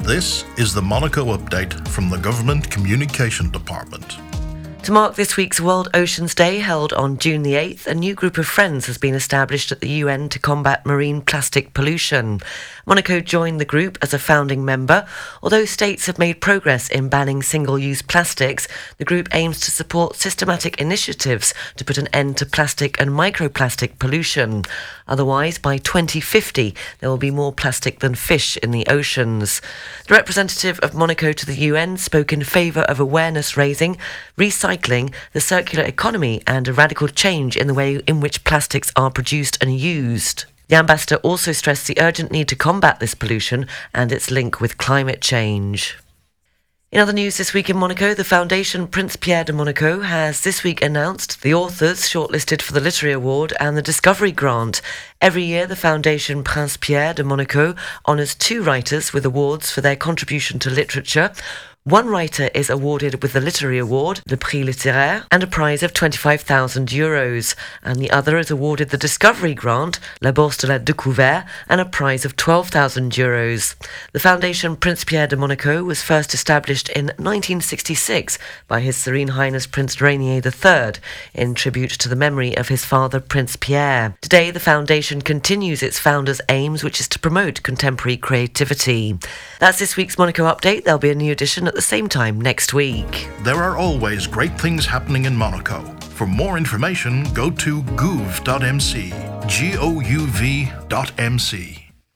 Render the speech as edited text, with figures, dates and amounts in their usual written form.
This is the Monaco update from the Government Communication Department. To mark this week's World Oceans Day, held on June the 8th, a new group of friends has been established at the UN to combat marine plastic pollution. Monaco joined the group as a founding member. Although states have made progress in banning single-use plastics, the group aims to support systematic initiatives to put an end to plastic and microplastic pollution. Otherwise, by 2050, there will be more plastic than fish in the oceans. The representative of Monaco to the UN spoke in favour of awareness raising, recycling, the circular economy and a radical change in the way in which plastics are produced and used. The ambassador also stressed the urgent need to combat this pollution and its link with climate change. In other news this week in Monaco, the Foundation Prince Pierre de Monaco has this week announced the authors shortlisted for the Literary Award and the Discovery Grant. Every year, the Foundation Prince Pierre de Monaco honours 2 writers with awards for their contribution to literature. One writer is awarded with the Literary Award, le Prix Littéraire, and a prize of €25,000, and the other is awarded the Discovery Grant, la Bourse de la Découverte, and a prize of €12,000. The Foundation Prince Pierre de Monaco was first established in 1966 by His Serene Highness Prince Rainier III, in tribute to the memory of his father Prince Pierre. Today, the foundation continues its founder's aims, which is to promote contemporary creativity. That's this week's Monaco update. There'll be a new edition at the same time next week. There are always great things happening in Monaco. For more information, go to gouv.mc, gouv.mc.